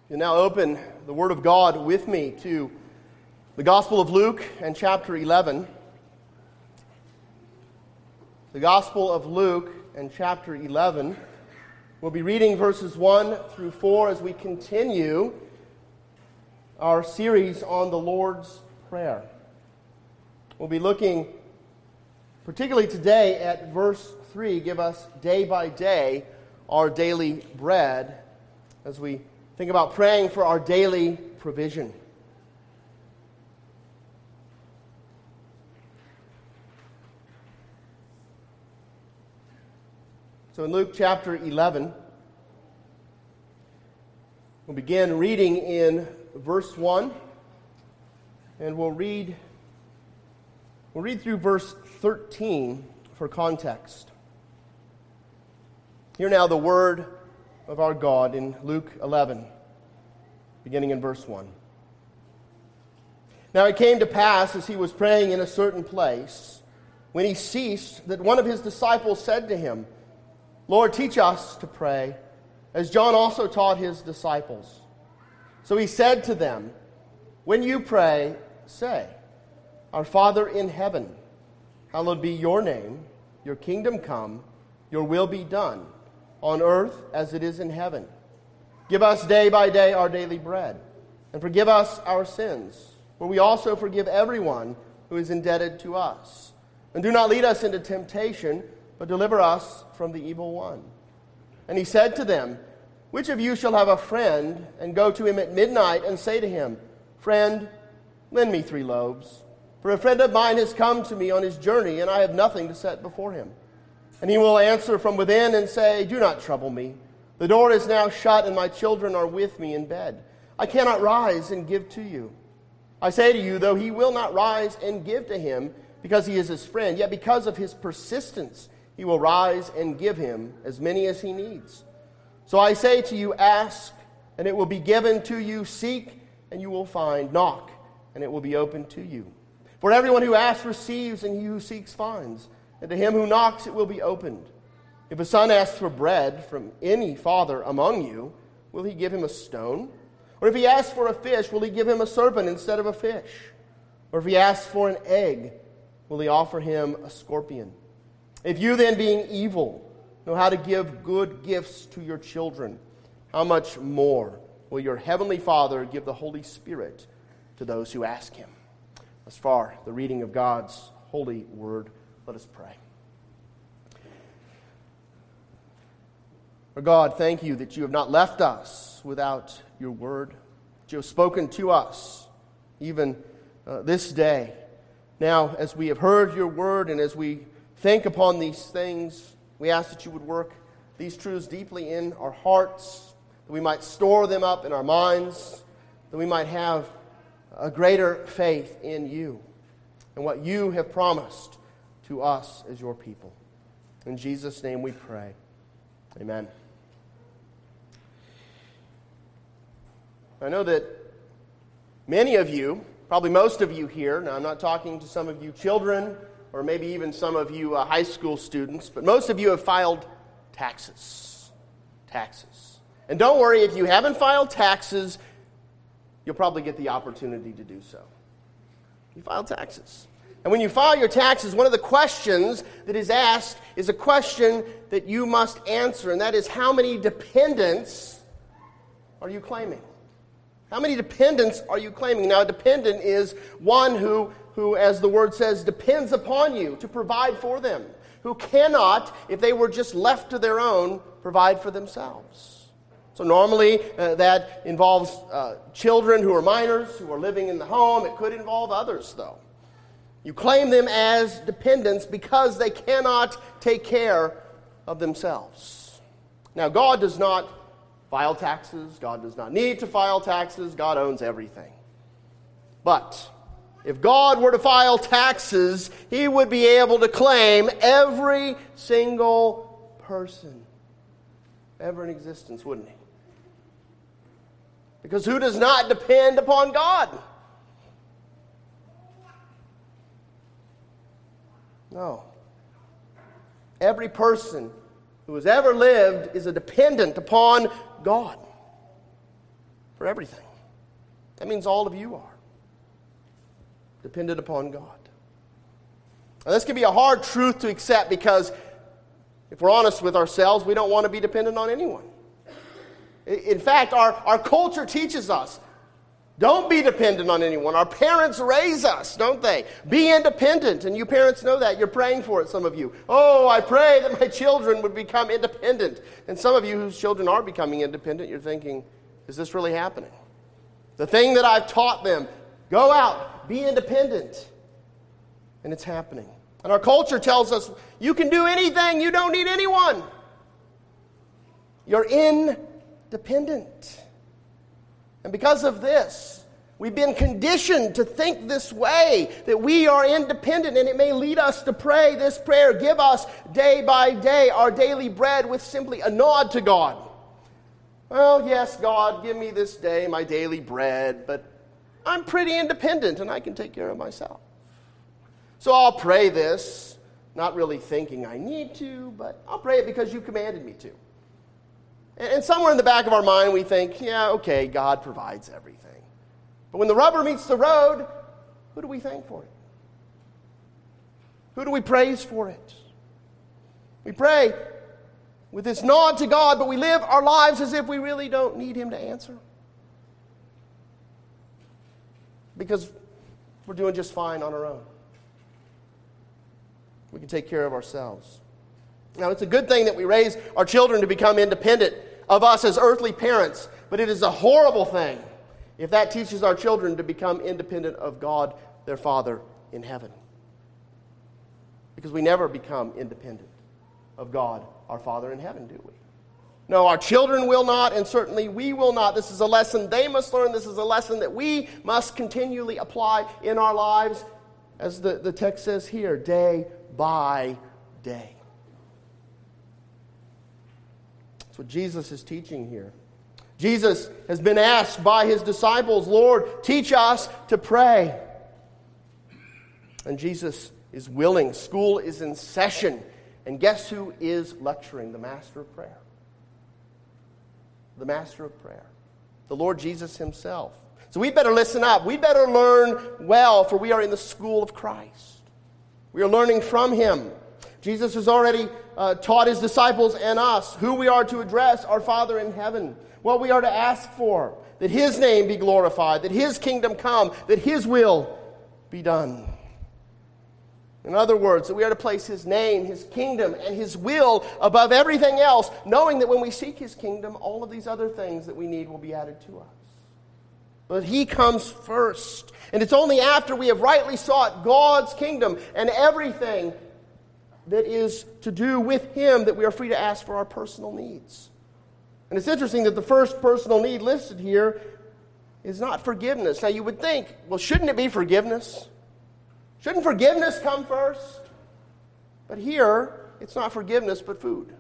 You now open the Word of God with me to the Gospel of Luke and chapter 11. The Gospel of Luke and chapter 11. We'll be reading verses 1 through 4 as we continue our series on the Lord's Prayer. We'll be looking particularly today at verse 3, give us day by day our daily bread, as we think about praying for our daily provision. So in Luke chapter 11, we'll begin reading in verse 1, and we'll read through verse 13 for context. Hear now the word of our God in Luke 11, beginning in verse 1. Now it came to pass, as he was praying in a certain place, when he ceased, that one of his disciples said to him, Lord, teach us to pray, as John also taught his disciples. So he said to them, when you pray, say, Our Father in heaven, hallowed be your name, your kingdom come, your will be done, on earth as it is in heaven. Give us day by day our daily bread, and forgive us our sins, for we also forgive everyone who is indebted to us. And do not lead us into temptation, but deliver us from the evil one. And he said to them, Which of you shall have a friend, and go to him at midnight, and say to him, Friend, lend me 3 loaves, for a friend of mine has come to me on his journey, and I have nothing to set before him. And he will answer from within and say, Do not trouble me. The door is now shut, and my children are with me in bed. I cannot rise and give to you. I say to you, though he will not rise and give to him, because he is his friend, yet because of his persistence, he will rise and give him as many as he needs. So I say to you, ask, and it will be given to you. Seek, and you will find. Knock, and it will be opened to you. For everyone who asks receives, and he who seeks finds. And to him who knocks it will be opened. If a son asks for bread from any father among you, will he give him a stone? Or if he asks for a fish, will he give him a serpent instead of a fish? Or if he asks for an egg, will he offer him a scorpion? If you then, being evil, know how to give good gifts to your children, how much more will your heavenly Father give the Holy Spirit to those who ask him? As far the reading of God's holy word. Let us pray. Our God, thank you that you have not left us without your word. That you have spoken to us even this day. Now, as we have heard your word and as we think upon these things, we ask that you would work these truths deeply in our hearts, that we might store them up in our minds, that we might have a greater faith in you and what you have promised to us as your people. In Jesus' name we pray. Amen. I know that many of you, probably most of you here, now I'm not talking to some of you children or maybe even some of you high school students, but most of you have filed taxes. Taxes. And don't worry, if you haven't filed taxes, you'll probably get the opportunity to do so. You file taxes. And when you file your taxes, one of the questions that is asked is a question that you must answer, and that is, how many dependents are you claiming? How many dependents are you claiming? Now, a dependent is one who, as the word says, depends upon you to provide for them, who cannot, if they were just left to their own, provide for themselves. So normally that involves children who are minors, who are living in the home. It could involve others, though. You claim them as dependents because they cannot take care of themselves. Now, God does not file taxes. God does not need to file taxes. God owns everything. But if God were to file taxes, he would be able to claim every single person ever in existence, wouldn't he? Because who does not depend upon God? No. Every person who has ever lived is a dependent upon God. for everything. That means all of you are dependent upon God. Now, this can be a hard truth to accept because if we're honest with ourselves, we don't want to be dependent on anyone. In fact, our culture teaches us, don't be dependent on anyone. Our parents raise us, don't they? Be independent, and you parents know that. You're praying for it, some of you. Oh, I pray that my children would become independent. And some of you whose children are becoming independent, you're thinking, is this really happening? The thing that I've taught them, go out, be independent. And it's happening. And our culture tells us, you can do anything, you don't need anyone. You're independent. And because of this, we've been conditioned to think this way, that we are independent, and it may lead us to pray this prayer, give us day by day our daily bread, with simply a nod to God. Well, yes, God, give me this day my daily bread, but I'm pretty independent and I can take care of myself. So I'll pray this, not really thinking I need to, but I'll pray it because you commanded me to. And somewhere in the back of our mind we think, yeah, okay, God provides everything. But when the rubber meets the road, who do we thank for it? Who do we praise for it? We pray with this nod to God, but we live our lives as if we really don't need Him to answer. Because we're doing just fine on our own. We can take care of ourselves. Now, it's a good thing that we raise our children to become independent of us as earthly parents, but it is a horrible thing if that teaches our children to become independent of God, their Father in heaven. Because we never become independent of God, our Father in heaven, do we? No, our children will not, and certainly we will not. This is a lesson they must learn. This is a lesson that we must continually apply in our lives, as the text says here, day by day. That's what Jesus is teaching here. Jesus has been asked by His disciples, Lord, teach us to pray. And Jesus is willing. School is in session. And guess who is lecturing? The Master of Prayer. The Master of Prayer. The Lord Jesus Himself. So we better listen up. We better learn well, for we are in the school of Christ. We are learning from Him. Jesus has already taught His disciples and us who we are to address our Father in heaven, what we are to ask for, that His name be glorified, that His kingdom come, that His will be done. In other words, that we are to place His name, His kingdom, and His will above everything else, knowing that when we seek His kingdom, all of these other things that we need will be added to us. But He comes first. And it's only after we have rightly sought God's kingdom and everything that is to do with Him that we are free to ask for our personal needs. And it's interesting that the first personal need listed here is not forgiveness. Now you would think, well, shouldn't it be forgiveness? Shouldn't forgiveness come first? But here, it's not forgiveness, but food.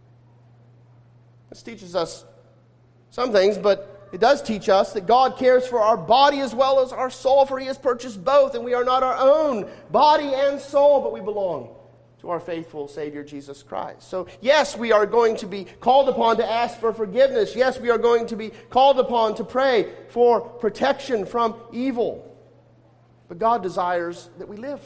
This teaches us some things, but it does teach us that God cares for our body as well as our soul, for He has purchased both, and we are not our own, body and soul, but we belong to our faithful Savior, Jesus Christ. So, yes, we are going to be called upon to ask for forgiveness. Yes, we are going to be called upon to pray for protection from evil. But God desires that we live.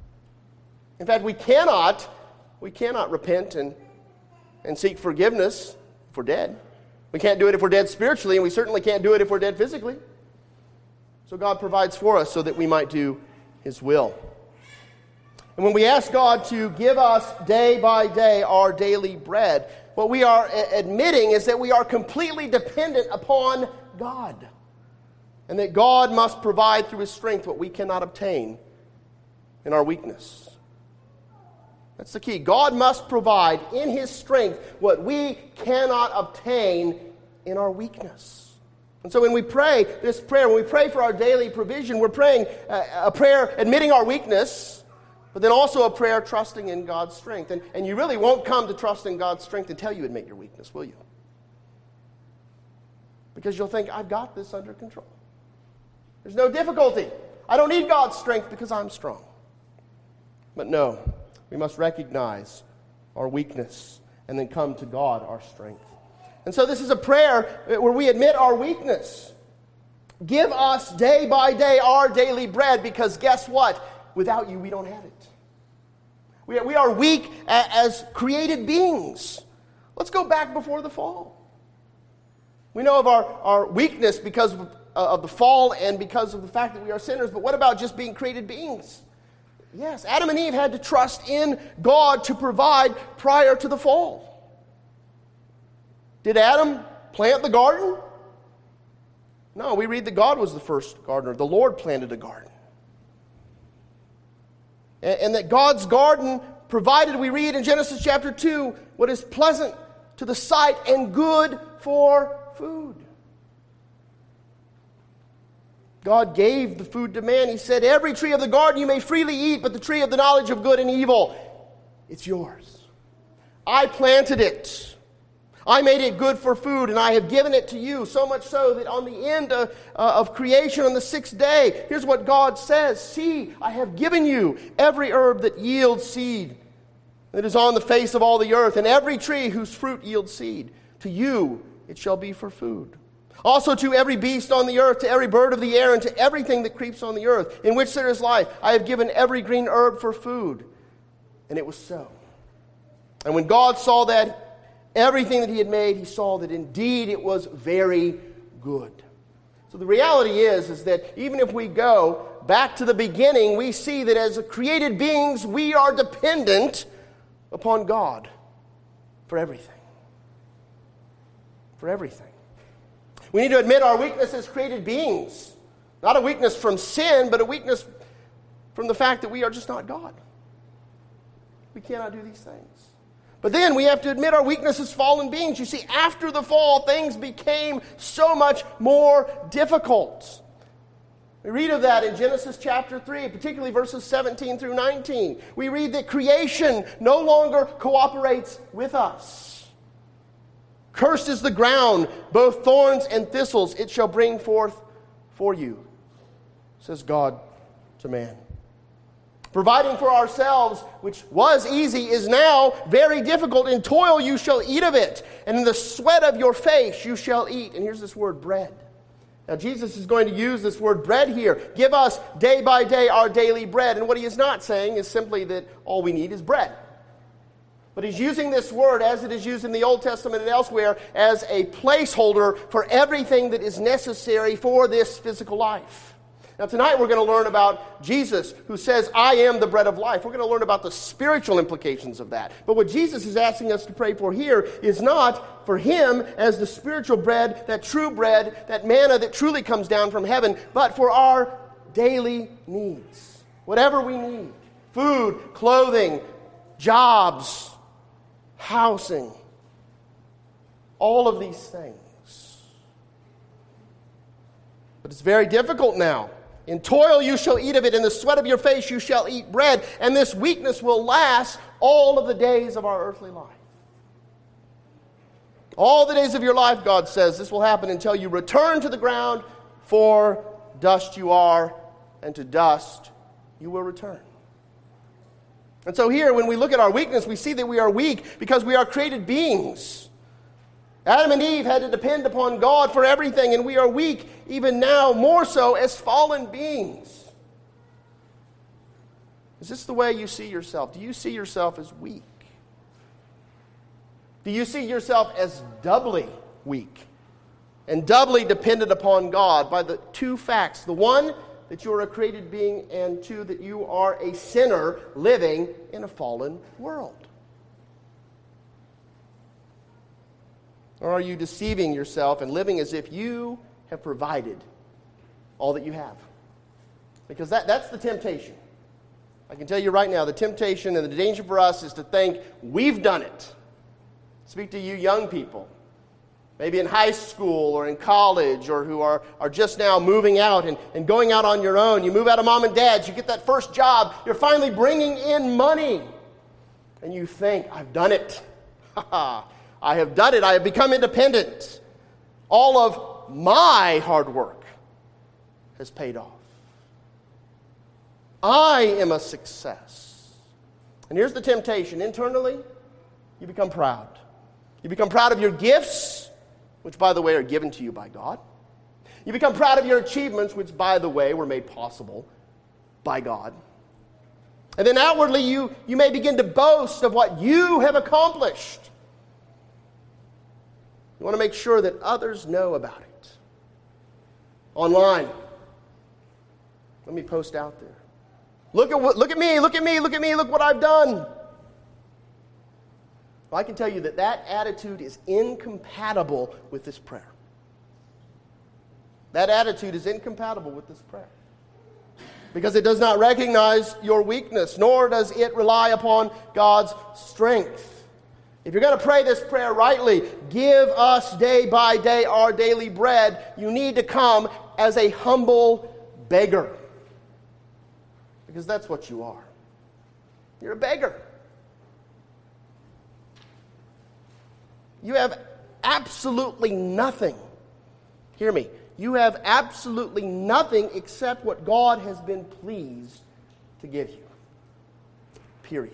In fact, we cannot repent and seek forgiveness if we're dead. We can't do it if we're dead spiritually, and we certainly can't do it if we're dead physically. So God provides for us so that we might do His will. And when we ask God to give us day by day our daily bread, what we are admitting is that we are completely dependent upon God. And that God must provide through His strength what we cannot obtain in our weakness. That's the key. God must provide in His strength what we cannot obtain in our weakness. And so when we pray this prayer, when we pray for our daily provision, we're praying a prayer admitting our weakness, but then also a prayer trusting in God's strength. And you really won't come to trust in God's strength until you admit your weakness, will you? Because you'll think, I've got this under control. There's no difficulty. I don't need God's strength because I'm strong. But no, we must recognize our weakness and then come to God, our strength. And so this is a prayer where we admit our weakness. Give us day by day our daily bread, because guess what? Without you, we don't have it. We are weak as created beings. Let's go back before the fall. We know of our weakness because of the fall and because of the fact that we are sinners, but what about just being created beings? Yes, Adam and Eve had to trust in God to provide prior to the fall. Did Adam plant the garden? No, we read that God was the first gardener. The Lord planted a garden. And that God's garden provided, we read in Genesis chapter 2, what is pleasant to the sight and good for food. God gave the food to man. He said, every tree of the garden you may freely eat, but the tree of the knowledge of good and evil, it's yours. I planted it. I made it good for food, and I have given it to you, so much so that on the end of creation, on the sixth day, here's what God says, see, I have given you every herb that yields seed that is on the face of all the earth, and every tree whose fruit yields seed. To you it shall be for food. Also to every beast on the earth, to every bird of the air, and to everything that creeps on the earth, in which there is life, I have given every green herb for food. And it was so. And when God saw that, everything that he had made, he saw that indeed it was very good. So the reality is that even if we go back to the beginning, we see that as created beings, we are dependent upon God for everything. For everything. We need to admit our weakness as created beings. Not a weakness from sin, but a weakness from the fact that we are just not God. We cannot do these things. But then we have to admit our weakness as fallen beings. You see, after the fall, things became so much more difficult. We read of that in Genesis chapter 3, particularly verses 17 through 19. We read that creation no longer cooperates with us. Cursed is the ground, both thorns and thistles it shall bring forth for you, says God to man. Providing for ourselves, which was easy, is now very difficult. In toil you shall eat of it, and in the sweat of your face you shall eat. And here's this word, bread. Now Jesus is going to use this word bread here. Give us day by day our daily bread. And what he is not saying is simply that all we need is bread. But he's using this word, as it is used in the Old Testament and elsewhere, as a placeholder for everything that is necessary for this physical life. Now tonight we're going to learn about Jesus, who says, I am the bread of life. We're going to learn about the spiritual implications of that. But what Jesus is asking us to pray for here is not for him as the spiritual bread, that true bread, that manna that truly comes down from heaven, but for our daily needs. Whatever we need. Food, clothing, jobs, housing. All of these things. But it's very difficult now. In toil you shall eat of it, in the sweat of your face you shall eat bread, and this weakness will last all of the days of our earthly life. All the days of your life, God says, this will happen until you return to the ground, for dust you are, and to dust you will return. And so here, when we look at our weakness, we see that we are weak because we are created beings. Adam and Eve had to depend upon God for everything, and we are weak even now, more so as fallen beings. Is this the way you see yourself? Do you see yourself as weak? Do you see yourself as doubly weak and doubly dependent upon God by the two facts? The one, that you are a created being, and two, that you are a sinner living in a fallen world. Or are you deceiving yourself and living as if you have provided all that you have? Because that's the temptation. I can tell you right now, the temptation and the danger for us is to think we've done it. Speak to you young people, maybe in high school or in college, or who are just now moving out and going out on your own. You move out of mom and dad's, you get that first job, you're finally bringing in money. And you think, I've done it. I have done it. I have become independent. All of my hard work has paid off. I am a success. And here's the temptation. Internally, you become proud. You become proud of your gifts, which, by the way, are given to you by God. You become proud of your achievements, which, by the way, were made possible by God. And then outwardly, you may begin to boast of what you have accomplished. You want to make sure that others know about it. Online. Let me post out there. Look at me, look what I've done. Well, I can tell you that attitude is incompatible with this prayer. That attitude is incompatible with this prayer. Because it does not recognize your weakness, nor does it rely upon God's strength. If you're going to pray this prayer rightly, give us day by day our daily bread, you need to come as a humble beggar. Because that's what you are. You're a beggar. You have absolutely nothing. Hear me. You have absolutely nothing except what God has been pleased to give you. Period.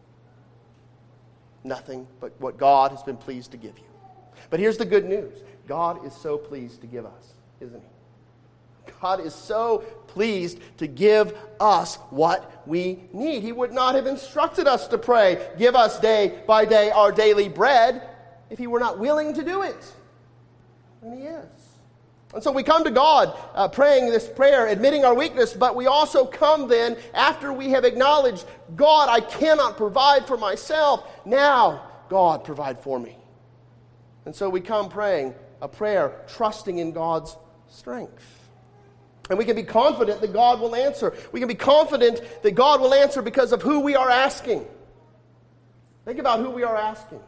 Nothing but what God has been pleased to give you. But here's the good news. God is so pleased to give us, isn't He? God is so pleased to give us what we need. He would not have instructed us to pray, give us day by day our daily bread, if He were not willing to do it. And He is. And so we come to God praying this prayer, admitting our weakness, but we also come then after we have acknowledged, God, I cannot provide for myself. Now, God, provide for me. And so we come praying a prayer, trusting in God's strength. And we can be confident that God will answer. We can be confident that God will answer because of who we are asking. Think about who we are asking.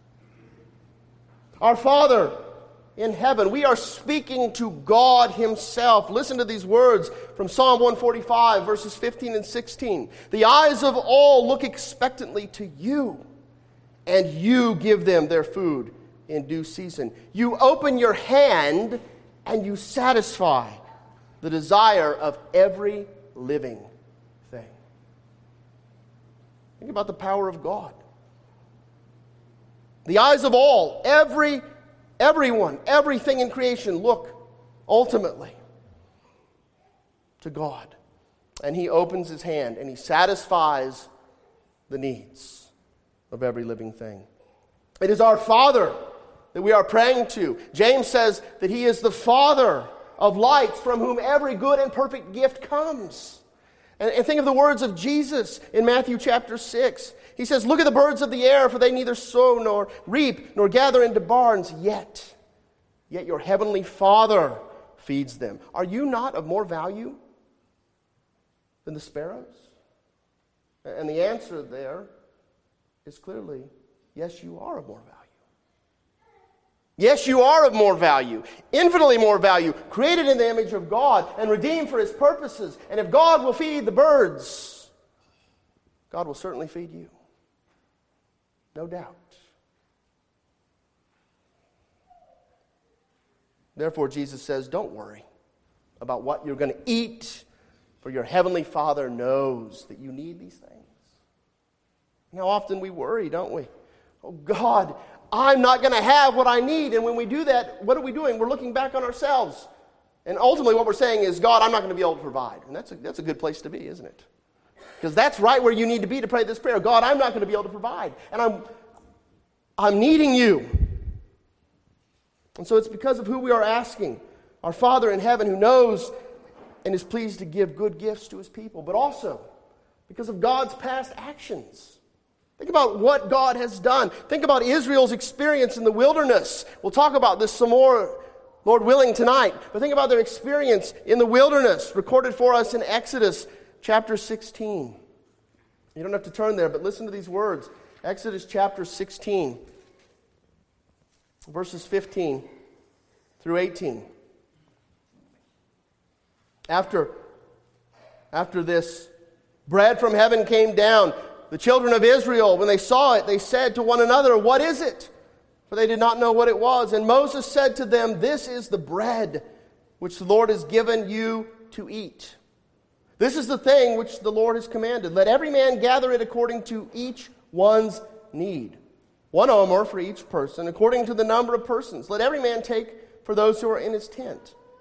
Our Father in heaven. We are speaking to God Himself. Listen to these words from Psalm 145, verses 15 and 16. The eyes of all look expectantly to you, and you give them their food in due season. You open your hand, and you satisfy the desire of every living thing. Think about the power of God. The eyes of all, everyone, everything in creation look ultimately to God. And He opens His hand and He satisfies the needs of every living thing. It is our Father that we are praying to. James says that He is the Father of lights from whom every good and perfect gift comes. And think of the words of Jesus in Matthew chapter 6. He says, look at the birds of the air, for they neither sow nor reap nor gather into barns, yet your heavenly Father feeds them. Are you not of more value than the sparrows? And the answer there is clearly, yes, you are of more value. Yes, you are of more value, infinitely more value, created in the image of God and redeemed for His purposes. And if God will feed the birds, God will certainly feed you. No doubt. Therefore, Jesus says, don't worry about what you're going to eat, for your heavenly Father knows that you need these things. And how often we worry, don't we? Oh, God, I'm not going to have what I need. And when we do that, what are we doing? We're looking back on ourselves. And ultimately what we're saying is, God, I'm not going to be able to provide. And that's a good place to be, isn't it? Because that's right where you need to be to pray this prayer. God, I'm not going to be able to provide. And I'm needing you. And so it's because of who we are asking. Our Father in heaven who knows and is pleased to give good gifts to His people. But also because of God's past actions. Think about what God has done. Think about Israel's experience in the wilderness. We'll talk about this some more, Lord willing, tonight. But think about their experience in the wilderness, recorded for us in Exodus chapter 16. You don't have to turn there, but listen to these words. Exodus chapter 16, verses 15 through 18. After this, bread from heaven came down. The children of Israel, when they saw it, they said to one another, what is it? For they did not know what it was. And Moses said to them, this is the bread which the Lord has given you to eat. This is the thing which the Lord has commanded. Let every man gather it according to each one's need. 1 omer for each person, according to the number of persons. Let every man take for those who are in his tent.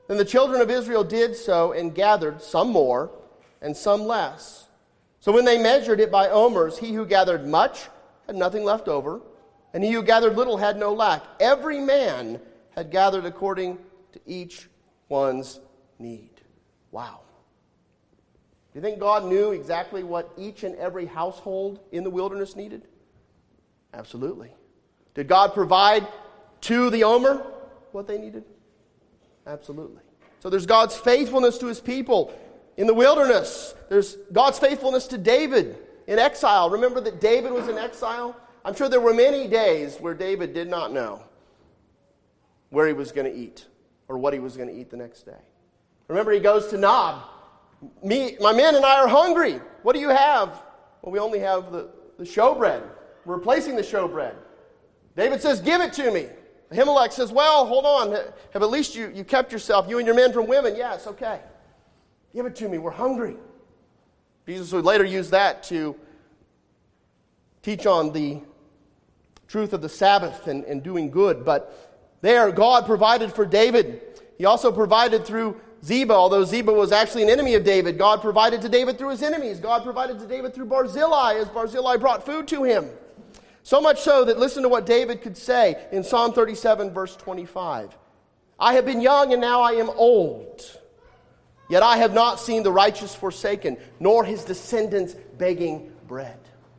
Then the children of Israel did so and gathered some more and some less. So when they measured it by omers, he who gathered much had nothing left over, and he who gathered little had no lack. Every man had gathered according to each one's need. Wow. Do you think God knew exactly what each and every household in the wilderness needed? Absolutely. Did God provide to the omer what they needed? Absolutely. So there's God's faithfulness to his people in the wilderness. There's God's faithfulness to David in exile. Remember that David was in exile? I'm sure there were many days where David did not know where he was going to eat or what he was going to eat the next day. Remember, he goes to Nob. My men and I are hungry. What do you have? Well, we only have the showbread. We're replacing the showbread. David says, give it to me. Ahimelech says, well, hold on. Have at least you kept yourself, you and your men, from women? Yes, okay. Give it to me. We're hungry. Jesus would later use that to teach on the truth of the Sabbath and doing good. But there, God provided for David. He also provided through Ziba, although Ziba was actually an enemy of David. God provided to David through his enemies. God provided to David through Barzillai as Barzillai brought food to him. So much so that listen to what David could say in Psalm 37, verse 25. I have been young and now I am old, yet I have not seen the righteous forsaken, nor his descendants begging bread.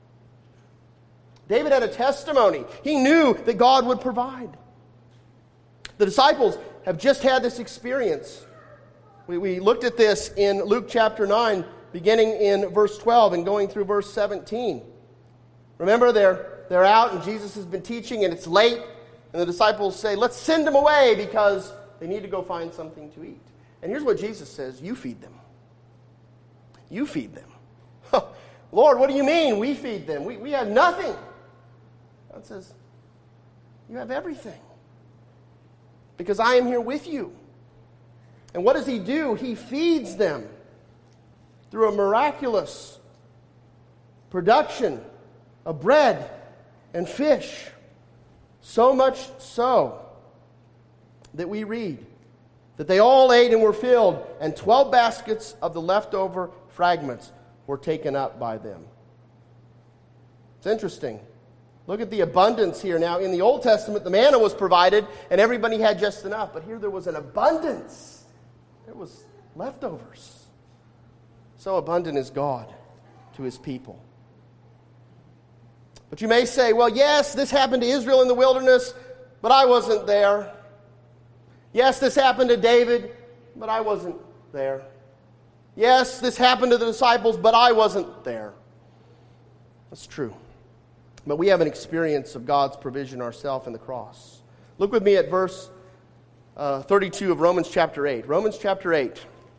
David had a testimony. He knew that God would provide. The disciples have just had this experience. We looked at this in Luke chapter 9, beginning in verse 12 and going through verse 17. Remember, they're out and Jesus has been teaching and it's late. And the disciples say, let's send them away because they need to go find something to eat. And here's what Jesus says, you feed them. You feed them. Lord, what do you mean we feed them? We have nothing. God says, you have everything. Because I am here with you. And what does he do? He feeds them through a miraculous production of bread and fish. So much so that we read that they all ate and were filled, and 12 baskets of the leftover fragments were taken up by them. It's interesting. Look at the abundance here. Now, in the Old Testament, the manna was provided, and everybody had just enough. But here there was an abundance. There was leftovers. So abundant is God to his people. But you may say, well, yes, this happened to Israel in the wilderness, but I wasn't there. Yes, this happened to David, but I wasn't there. Yes, this happened to the disciples, but I wasn't there. That's true. But we have an experience of God's provision ourselves in the cross. Look with me at verse 32 of Romans chapter 8. Romans chapter 8.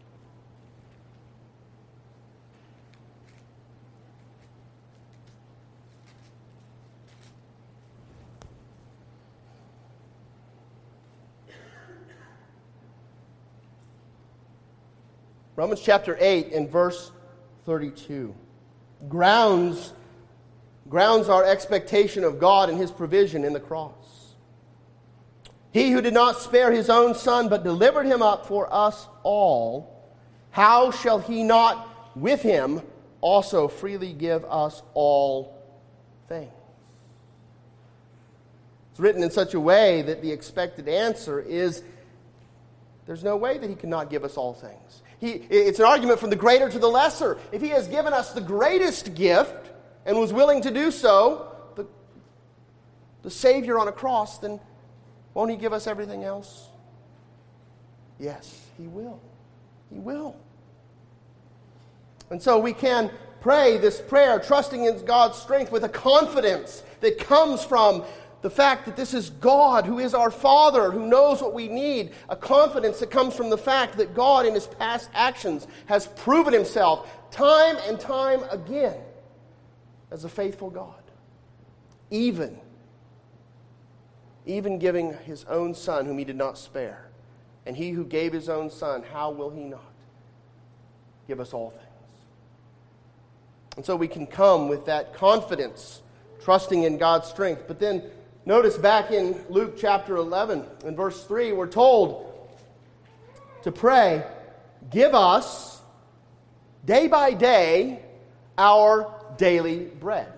Romans chapter 8 and verse 32. Grounds our expectation of God and his provision in the cross. He who did not spare his own son, but delivered him up for us all, how shall he not with him also freely give us all things? It's written in such a way that the expected answer is there's no way that he cannot give us all things. It's an argument from the greater to the lesser. If he has given us the greatest gift and was willing to do so, the Savior on a cross, then won't he give us everything else? Yes, he will. He will. And so we can pray this prayer, trusting in God's strength with a confidence that comes from the fact that this is God who is our Father, who knows what we need. A confidence that comes from the fact that God in his past actions has proven himself time and time again as a faithful God. Even giving his own Son whom he did not spare. And he who gave his own Son, how will he not give us all things? And so we can come with that confidence, trusting in God's strength. But then notice back in Luke chapter 11, in verse 3, we're told to pray, give us day by day our daily bread.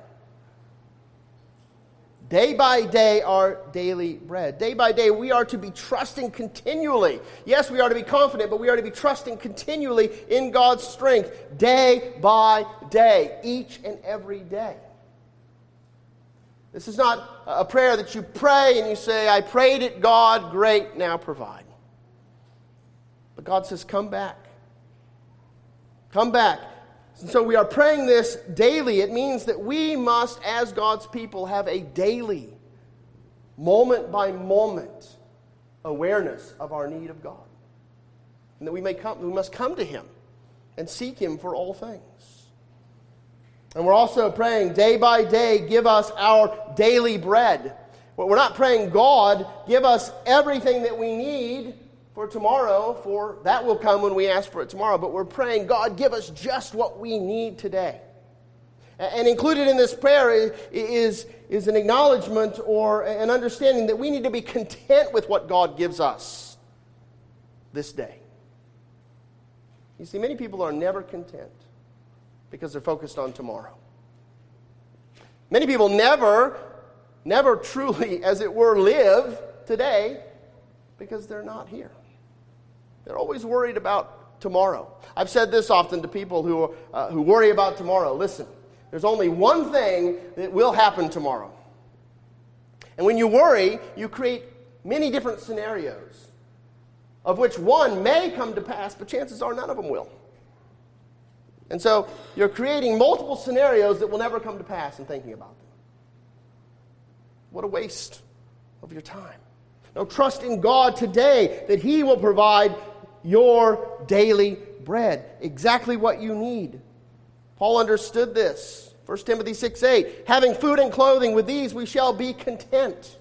Day by day, our daily bread. Day by day, we are to be trusting continually. Yes, we are to be confident, but we are to be trusting continually in God's strength. Day by day, each and every day. This is not a prayer that you pray and you say, I prayed it, God, great, now provide. But God says, come back. Come back. And so we are praying this daily. It means that we must, as God's people, have a daily, moment by moment awareness of our need of God. And that we must come to Him and seek Him for all things. And we're also praying day by day, give us our daily bread. Well, we're not praying, God, give us everything that we need for tomorrow, for that will come when we ask for it tomorrow. But we're praying, God, give us just what we need today. And included in this prayer is an acknowledgement or an understanding that we need to be content with what God gives us this day. You see, many people are never content because they're focused on tomorrow. Many people never truly, as it were, live today because they're not here. They're always worried about tomorrow. I've said this often to people who worry about tomorrow. Listen, there's only one thing that will happen tomorrow. And when you worry, you create many different scenarios, of which one may come to pass, but chances are none of them will. And so you're creating multiple scenarios that will never come to pass and thinking about them. What a waste of your time. No, trust in God today that He will provide your daily bread, exactly what you need. Paul understood this. 1 Timothy 6:8, having food and clothing, with these we shall be content.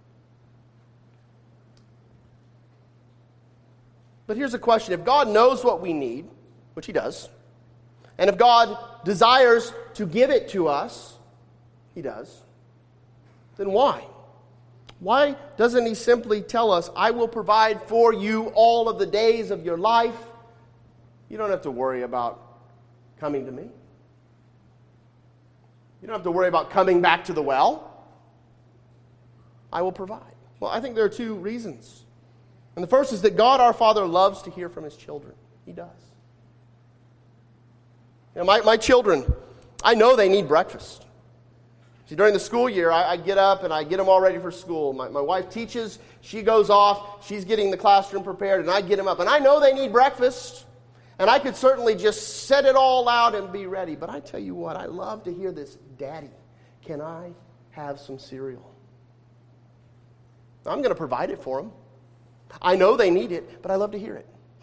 But here's a question. If God knows what we need, which He does, and if God desires to give it to us, He does, then why? Why doesn't He simply tell us, I will provide for you all of the days of your life? You don't have to worry about coming to me. You don't have to worry about coming back to the well. I will provide. Well, I think there are two reasons. And the first is that God our Father loves to hear from His children. He does. You know, my children, I know they need breakfast. See, during the school year, I get up and I get them all ready for school. My wife teaches, she goes off, she's getting the classroom prepared, and I get them up. And I know they need breakfast, and I could certainly just set it all out and be ready. But I tell you what, I love to hear this, Daddy, can I have some cereal? I'm going to provide it for them. I know they need it, but I love to hear it.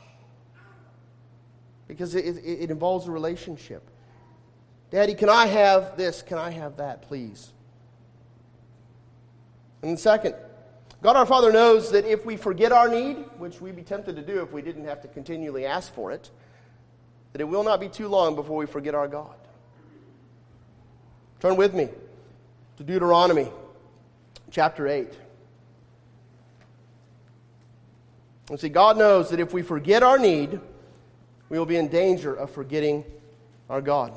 Because it involves a relationship. Daddy, can I have this? Can I have that, please? And second, God our Father knows that if we forget our need, which we'd be tempted to do if we didn't have to continually ask for it, that it will not be too long before we forget our God. Turn with me to Deuteronomy chapter 8. And see, God knows that if we forget our need, we will be in danger of forgetting our God.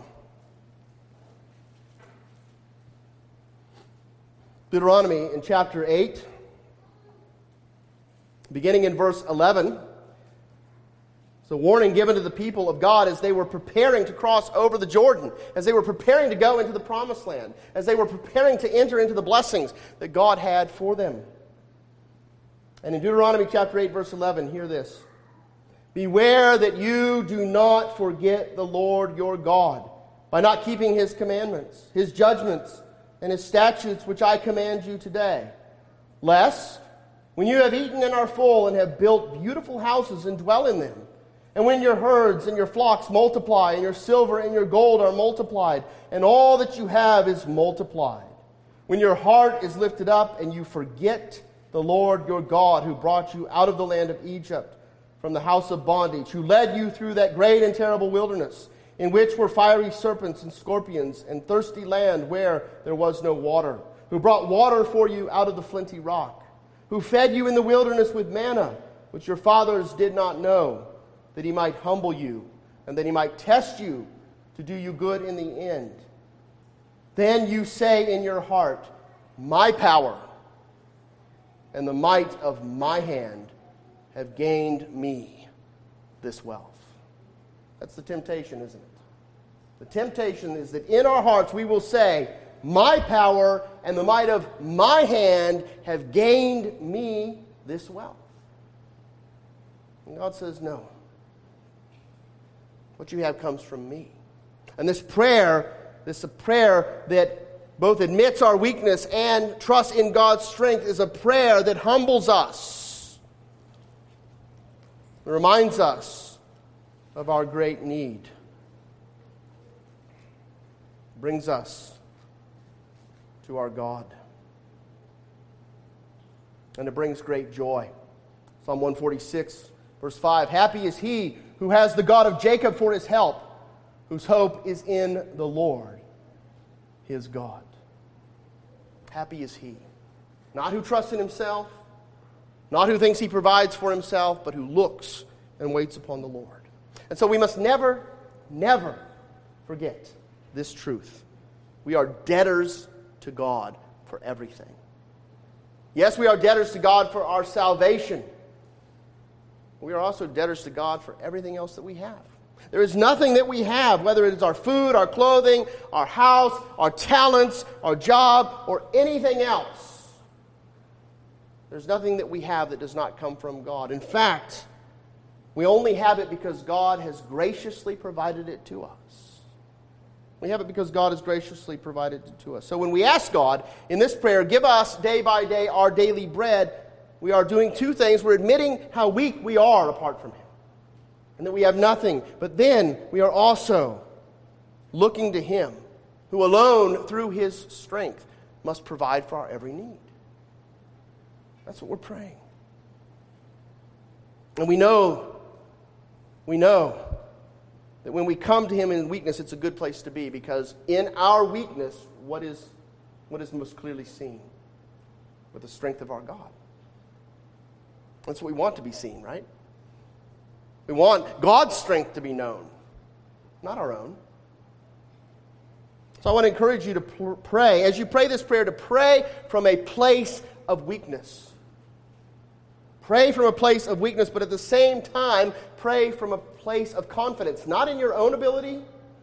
Deuteronomy in chapter 8, beginning in verse 11. It's a warning given to the people of God as they were preparing to cross over the Jordan, as they were preparing to go into the promised land, as they were preparing to enter into the blessings that God had for them. And in Deuteronomy chapter 8, verse 11, hear this. Beware that you do not forget the Lord your God by not keeping His commandments, His judgments, and His statutes which I command you today. Lest, when you have eaten and are full and have built beautiful houses and dwell in them, and when your herds and your flocks multiply, and your silver and your gold are multiplied, and all that you have is multiplied, when your heart is lifted up and you forget the Lord your God who brought you out of the land of Egypt from the house of bondage, who led you through that great and terrible wilderness, in which were fiery serpents and scorpions, and thirsty land where there was no water, who brought water for you out of the flinty rock, who fed you in the wilderness with manna, which your fathers did not know, that he might humble you, and that he might test you to do you good in the end. Then you say in your heart, my power and the might of my hand have gained me this wealth. That's the temptation, isn't it? The temptation is that in our hearts we will say, my power and the might of my hand have gained me this wealth. And God says, no. What you have comes from me. And this prayer that both admits our weakness and trusts in God's strength is a prayer that humbles us. It reminds us of our great need. It brings us to our God. And it brings great joy. Psalm 146, verse 5, happy is he who has the God of Jacob for his help, whose hope is in the Lord, his God. Happy is he. Not who trusts in himself, not who thinks he provides for himself, but who looks and waits upon the Lord. And so we must never, never forget this truth. We are debtors to God for everything. Yes, we are debtors to God for our salvation. We are also debtors to God for everything else that we have. There is nothing that we have, whether it is our food, our clothing, our house, our talents, our job, or anything else. There's nothing that we have that does not come from God. In fact, we only have it because God has graciously provided it to us. We have it because God has graciously provided it to us. So when we ask God in this prayer, give us day by day our daily bread, we are doing two things. We're admitting how weak we are apart from Him, and that we have nothing. But then we are also looking to Him, who alone, through His strength, must provide for our every need. That's what we're praying. And we know that when we come to Him in weakness, it's a good place to be, because in our weakness, what is most clearly seen? With the strength of our God. That's what we want to be seen, right? We want God's strength to be known, not our own. So I want to encourage you to pray, as you pray this prayer, to pray from a place of weakness. Pray from a place of weakness, but at the same time, pray from a place of confidence, not in your own ability,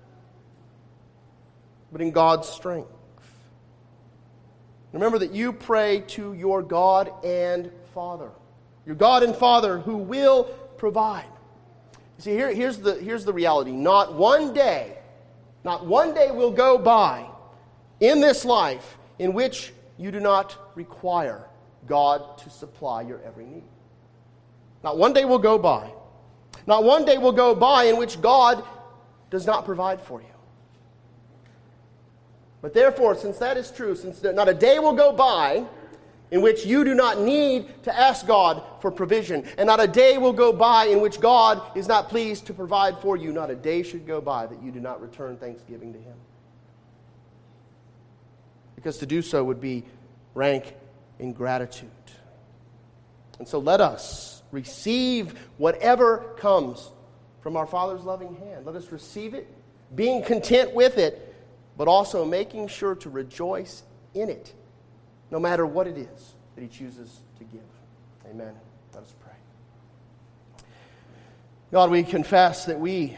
but in God's strength. Remember that you pray to your God and Father. Your God and Father who will provide. You see, here's the reality. Not one day will go by in this life in which you do not require God to supply your every need. Not one day will go by. Not one day will go by in which God does not provide for you. But therefore, since that is true, since not a day will go by in which you do not need to ask God for provision, and not a day will go by in which God is not pleased to provide for you, not a day should go by that you do not return thanksgiving to Him. Because to do so would be rank ingratitude. And so let us receive whatever comes from our Father's loving hand. Let us receive it, being content with it, but also making sure to rejoice in it, no matter what it is that He chooses to give. Amen. Let us pray. God, we confess that we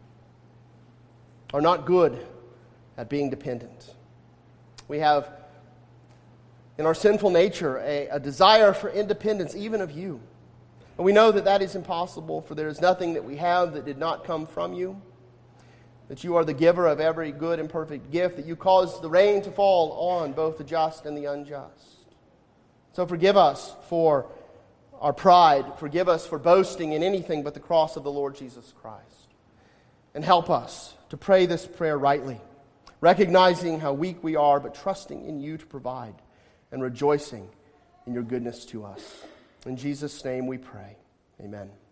are not good at being dependent. We have, in our sinful nature, a desire for independence, even of You. And we know that that is impossible, for there is nothing that we have that did not come from You. That You are the giver of every good and perfect gift, that You cause the rain to fall on both the just and the unjust. So forgive us for our pride. Forgive us for boasting in anything but the cross of the Lord Jesus Christ. And help us to pray this prayer rightly, recognizing how weak we are, but trusting in You to provide and rejoicing in Your goodness to us. In Jesus' name we pray. Amen.